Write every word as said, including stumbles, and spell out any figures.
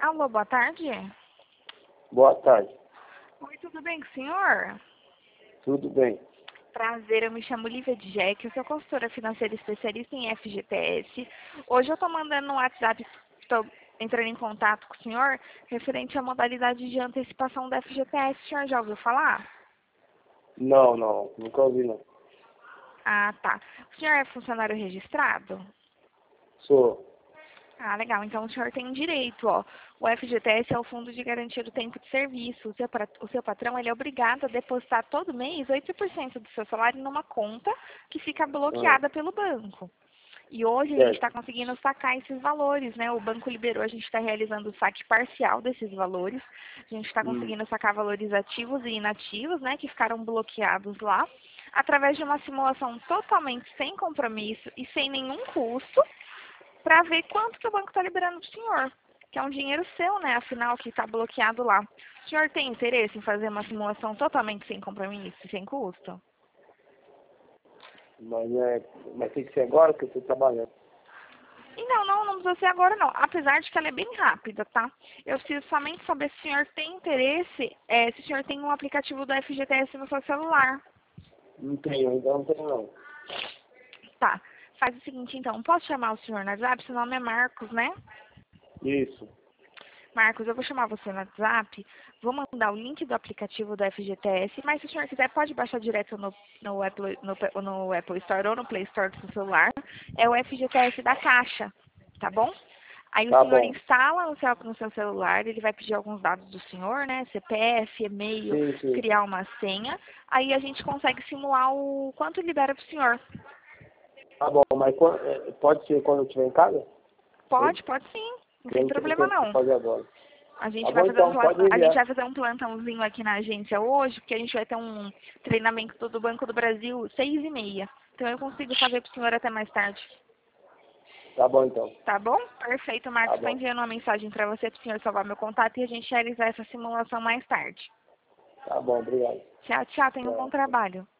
Alô, boa tarde. Boa tarde. Oi, tudo bem com o senhor? Tudo bem. Prazer, eu me chamo Lívia Djeck, eu sou consultora financeira especialista em F G T S. Hoje eu estou mandando no WhatsApp, estou entrando em contato com o senhor, referente à modalidade de antecipação da F G T S. O senhor já ouviu falar? Não, não, nunca ouvi não. Ah, tá. O senhor é funcionário registrado? Sou. Ah, legal. Então o senhor tem direito, ó. O F G T S é o Fundo de Garantia do Tempo de Serviço. O seu, pra- o seu patrão, ele é obrigado a depositar todo mês oito por cento do seu salário numa conta que fica Ah, bloqueada pelo banco. E hoje a gente certo. está conseguindo sacar esses valores, né? O banco liberou, a gente está realizando o saque parcial desses valores. A gente está Hum. conseguindo sacar valores ativos e inativos, né? Que ficaram bloqueados lá, através de uma simulação totalmente sem compromisso e sem nenhum custo, para ver quanto que o banco está liberando para o senhor, que é um dinheiro seu, né? Afinal, que está bloqueado lá. O senhor tem interesse em fazer uma simulação totalmente sem compromisso e sem custo? Mas, é, mas tem que ser agora que eu estou trabalhando. E não, não, não precisa ser agora não. Apesar de que ela é bem rápida, tá? Eu preciso somente saber se o senhor tem interesse, é, se o senhor tem um aplicativo do F G T S no seu celular. Não tenho, ainda não tenho não. Tá. Faz o seguinte então, posso chamar o senhor no WhatsApp? Seu nome é Marcos, né? Isso. Marcos, eu vou chamar você no WhatsApp, vou mandar o link do aplicativo do F G T S, mas se o senhor quiser pode baixar direto no, no, Apple, no, no Apple Store ou no Play Store do seu celular. É o F G T S da Caixa, tá bom? Aí o Tá senhor bom. instala no seu, no seu celular, ele vai pedir alguns dados do senhor, né? C P F, e-mail, Sim, sim. criar uma senha. Aí a gente consegue simular o quanto libera para o senhor. Tá bom, mas quan- é, pode ser quando eu estiver em casa? Oi? Pode, pode sim, não Eu tem não tenho problema tempo de não. fazer agora. A Tá gente vai bom fazer um então, plan- pode a gente enviar. vai fazer um plantãozinho aqui na agência hoje, porque a gente vai ter um treinamento do Banco do Brasil seis e meia. Então eu consigo fazer para o senhor até mais tarde. Tá bom então. Tá bom? Perfeito, Marcos. Tá Estou bom. enviando uma mensagem para você, para o senhor salvar meu contato e a gente realizar essa simulação mais tarde. Tá bom, obrigado. Tchau, tchau. Tenha um bom Tchau. trabalho.